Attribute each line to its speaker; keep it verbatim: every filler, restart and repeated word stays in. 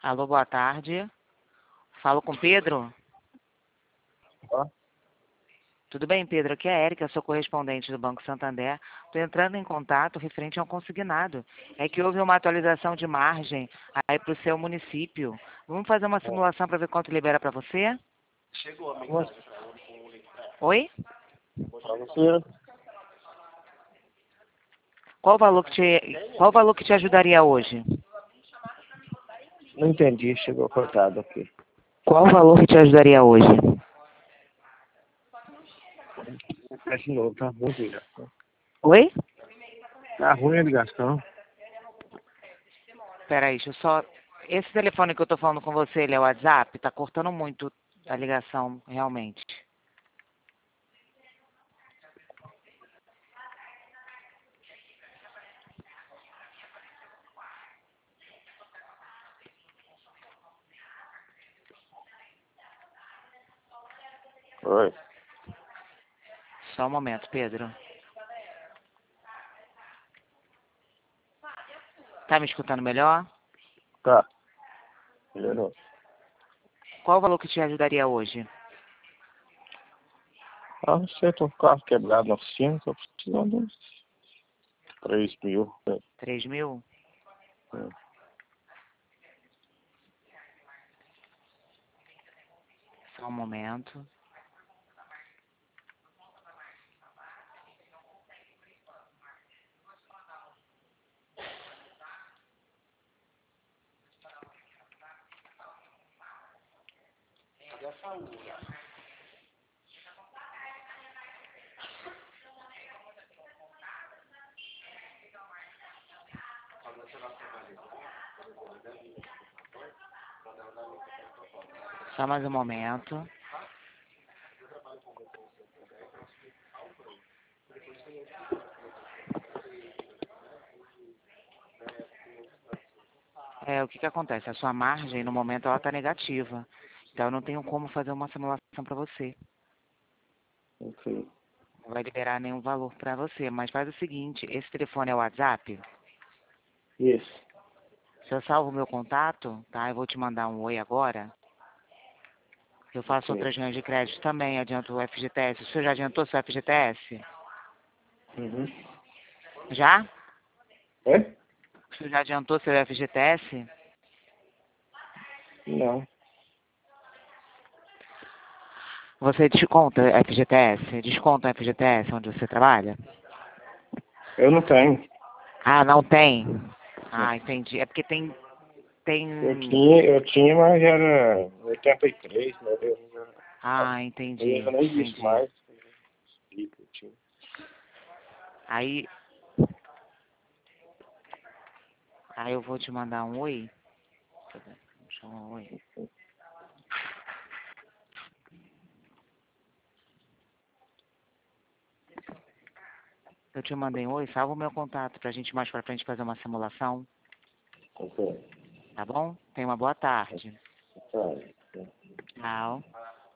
Speaker 1: Alô, boa tarde. Falo com Pedro?
Speaker 2: Ó,
Speaker 1: Tudo bem, Pedro? Aqui é a Érica, sou correspondente do Banco Santander. Estou entrando em contato referente a um consignado. É que houve uma atualização de margem aí para o seu município. Vamos fazer uma simulação para ver quanto libera para você?
Speaker 2: mas
Speaker 1: Oi?
Speaker 2: pra você,
Speaker 1: Qual o valor que te, qual o valor que te ajudaria hoje?
Speaker 2: não entendi, chegou cortado aqui.
Speaker 1: Qual o valor que te ajudaria hoje?
Speaker 2: Tá de novo, tá ruim de ligação.
Speaker 1: Oi?
Speaker 2: Tá ruim a ligação.
Speaker 1: Peraí, deixa eu só... Esse telefone que eu tô falando com você, ele é o WhatsApp? Tá cortando muito a ligação, realmente.
Speaker 2: Oi.
Speaker 1: Só um momento, Pedro. Tá me escutando melhor?
Speaker 2: Tá. Melhorou.
Speaker 1: Qual o valor que te ajudaria hoje?
Speaker 2: Ah, você tem um carro quebrado na oficina, tô precisando de uns três mil. né?
Speaker 1: Três mil?
Speaker 2: Hum.
Speaker 1: Só um momento. Só mais um momento. É, o que que acontece? A sua margem, no momento, ela tá negativa. Então, eu não tenho como fazer uma simulação para você.
Speaker 2: Enfim.
Speaker 1: Não vai liberar nenhum valor para você. Mas faz o seguinte, esse telefone é o WhatsApp?
Speaker 2: Isso.
Speaker 1: Se eu salvo o meu contato, tá? Eu vou te mandar um oi agora. Eu faço
Speaker 2: Ok.
Speaker 1: outras linhas de crédito também, adianto o F G T S. O senhor já adiantou seu F G T S?
Speaker 2: Uhum.
Speaker 1: Já?
Speaker 2: É?
Speaker 1: O senhor já adiantou seu F G T S?
Speaker 2: Não.
Speaker 1: Você desconta F G T S? Desconta F G T S onde você trabalha?
Speaker 2: Eu não tenho.
Speaker 1: Ah, não tem?
Speaker 2: Não.
Speaker 1: Ah, entendi. É porque tem...
Speaker 2: Eu
Speaker 1: tem...
Speaker 2: tinha, eu tinha, mas era oitenta e três, meu Deus.
Speaker 1: Ah,
Speaker 2: Eu já
Speaker 1: entendi,
Speaker 2: não existe
Speaker 1: entendi.
Speaker 2: mais. Eu tinha.
Speaker 1: Aí... Aí eu vou te mandar um oi. Deixa eu um oi. Eu te mandei um oi, salva o meu contato pra gente mais pra frente fazer uma simulação.
Speaker 2: Ok.
Speaker 1: Tá bom? Tenha uma boa tarde.
Speaker 2: Tá.
Speaker 1: Tchau.